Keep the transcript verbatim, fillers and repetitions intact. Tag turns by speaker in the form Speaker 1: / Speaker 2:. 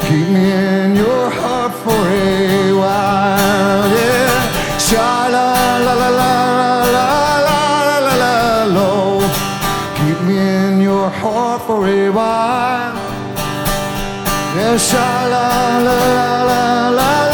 Speaker 1: keep me in your heart for a while, yeah. Sha la la la la la la la la la lo. Keep me in your heart for a while, yeah. Sha la la la la la.